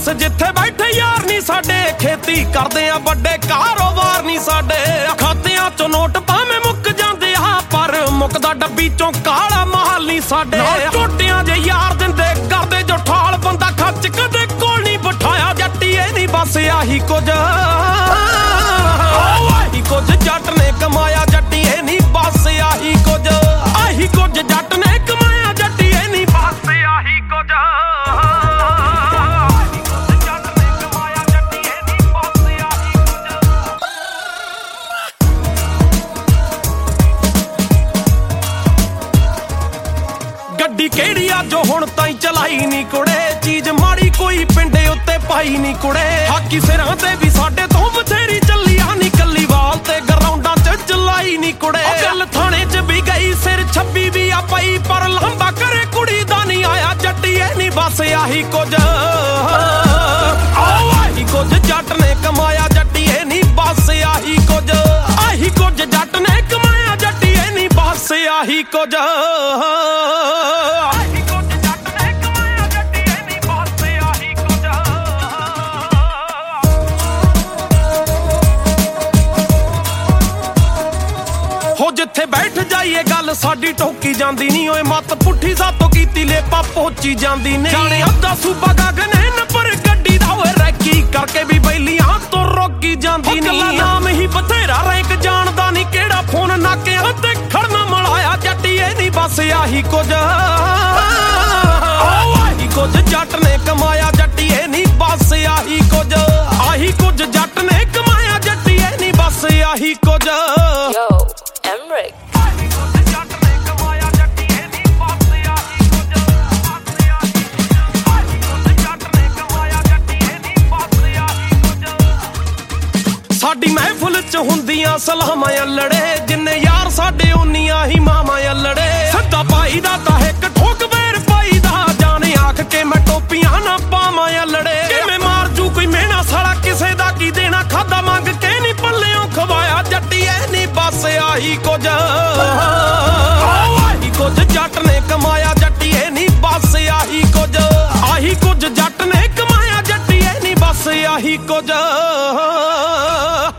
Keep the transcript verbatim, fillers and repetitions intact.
ਬਸ ਜਿੱਥੇ ਬੈਠੇ ਯਾਰ ਨਹੀਂ ਸਾਡੇ, ਖੇਤੀ ਕਰਦੇ ਆ ਵੱਡੇ ਕਾਰੋਬਾਰ ਨਹੀਂ ਸਾਡੇ। ਖਾਤਿਆਂ ਚੋਂ ਨੋਟ ਭਾਵੇਂ ਮੁੱਕ ਜਾਂਦੇ ਆ, ਪਰ ਮੁੱਕਦਾ ਡੱਬੀ ਚੋਂ ਕਾਲਾ ਮਾਲ ਨਹੀਂ ਸਾਡੇ। ਟੋਟਿਆਂ ਜੇ ਯਾਰ ਦਿੰਦੇ ਕਰਦੇ ਜੋ ਠਾਲ, ਬੰਦਾ ਖੱਚ ਕਦੇ ਕੋਲ ਨਹੀਂ ਬਿਠਾਇਆ ਜੱਟੀਏ ਨਹੀਂ ਬਸ ਆਹੀ ਕੁਝ। ਆਹੀ ਕੁਝ ਜੱਟ ਨੇ ਕਮਾਇਆ ਜੱਟੀਏ ਨਹੀਂ ਬਸ ਆਹੀ ਕੁਝ। ਆਹੀ ਕੁਝ ਜੱਟ ਨੇ ਕਮਾਇਆ ਜੱਟੀਏ ਨਹੀਂ ਬਸ ਆਹੀ ਕੁਝ। ਗੱਡੀ ਕਿਹੜੀ ਆ ਜੋ ਹੁਣ ਤਾਈਂ ਚਲਾਈ ਨੀ ਕੁੜੇ, ਚੀਜ਼ ਮਾੜੀ ਕੋਈ ਪਿੰਡੇ ਉੱਤੇ ਪਾਈ ਨੀ ਕੁੜੇ। ਹਾਕੀ ਸਿਰਾਂ ਤੇ ਵੀ ਸਾਡੇ ਤੋਂ ਬਥੇਰੀ ਚੱਲੀਆਂ ਨੀ, ਕੱਲੀ ਵਾਲ ਤੇ ਗਰਾਊਂਡਾਂ 'ਚ ਚਲਾਈ ਨੀ ਕੁੜੇ। ਗੱਲ ਥਾਣੇ 'ਚ ਵੀ ਗਈ ਸਿਰ ਛੱਬੀ ਵੀ ਆ ਪਈ, ਪਰ ਲੰਬਾ ਕਰੇ ਕੁੜੀ ਦਾ ਨਹੀਂ ਆਇਆ ਜੱਟੀਏ ਨੀ ਬਸ ਆਹੀ ਕੁਝ। ਆਹੀ ਕੁਝ ਜੱਟ ਨੇ ਕਮਾਇਆ ਜੱਟੀਏ ਨੀ ਬਸ ਆਹੀ ਕੁਝ। ਆਹੀ ਕੁਝ ਜੱਟ ਨੇ ਕਮਾਇਆ ਜੱਟੀਏ ਨੀ ਬਸ ਆਹੀ ਕੁਝ। ਹੋ ਜਿੱਥੇ ਬੈਠ ਜਾਈਏ ਗੱਲ ਸਾਡੀ ਟੋਕੀ ਜਾਂਦੀ ਨੀ, ਓਏ ਮੱਤ ਪੁੱਠੀ ਸਾਤੋਂ ਕੀਤੀ ਲੇਪਾ ਪਹੁੰਚੀ ਜਾਂਦੀ ਨੇ। ਜਾਣੇ ਅੱਧਾ ਸੂਬਾ ਗਗਨੇ ਨੰਬਰ ਗੱਡੀ ਦਾ, ਓਏ ਰੈਕੀ ਕਰਕੇ ਵੀ ਬੈਲੀਆਂ ਤੋਂ ਰੋਕੀ ਜਾਂਦੀ ਨੀ। ਕੱਲਾ ਨਾਮ ਹੀ ਬਥੇਰਾ ਰੈਂਕ ਜਾਣਦਾ ਨੀ, ਕਿਹੜਾ ਫੋਨ ਨਾਕਿਆਂ ਤੇ ਖੜਨਾ ਮਲਾਇਆ ਜੱਟੀਏ ਨੀ ਬਸ ਆਹੀ ਕੁਝ। ਆਹੀ ਕੁਝ ਜੱਟ ਨੇ ਕਮਾਇਆ ਜੱਟੀਏ ਨੀ ਬਸ ਆਹੀ ਕੁਝ। ਆਹੀ ਕੁਝ ਜੱਟ ਨੇ ਕਮਾਇਆ ਜੱਟੀਏ ਨੀ ਬਸ ਆਹੀ ਕੁਝ। ਸਾਡੀ ਮਹਿਫਲ 'ਚ ਹੁੰਦੀਆਂ ਸਲਾਮਾਂ ਅਲੜੇ, ਜਿੰਨੇ ਯਾਰ ਸਾਡੇ ਉਨੀਆਂ ਹੀ ਮਾਵਾਂ ਅਲੜੇ। ਸੱਦਾ ਪਾਈ ਦਾ ਤਾਂ ਇੱਕ ਠੋਕ ਵੇਰ ਪਾਈ ਦਾ, ਜਾਣੇ ਆਖ ਕੇ ਮੈਂ ਟੋਪੀਆਂ ਨਾ ਪਾਵਾਂ ਅਲੜੇ। ਕਿਵੇਂ ਮਾਰ ਜੂ ਕੋਈ ਮਿਹਣਾ ਸਾਲਾ ਕਿਸੇ ਦਾ ਕੀ ਦੇਣਾ, ਖਾਦਾ ਮੰਗ ਕੇ ਨਹੀਂ ਪੱਲਿਓਂ ਖਵਾਇਆ ਜੱਟੀਏ ਨੀ ਬਸ ਆਹੀ ਕੁਝ। ਆਹੀ ਕੁਝ ਜੱਟ ਨੇ ਕਮਾਇਆ ਜੱਟੀਏ ਨੀ ਬਸ ਆਹੀ ਕੁਝ। ਆਹੀ ਕੁਝ ਜੱਟ ਨੇ ਕਮਾਇਆ ਜੱਟੀਏ ਨੀ ਬਸ ਆਹੀ ਕੁਝ।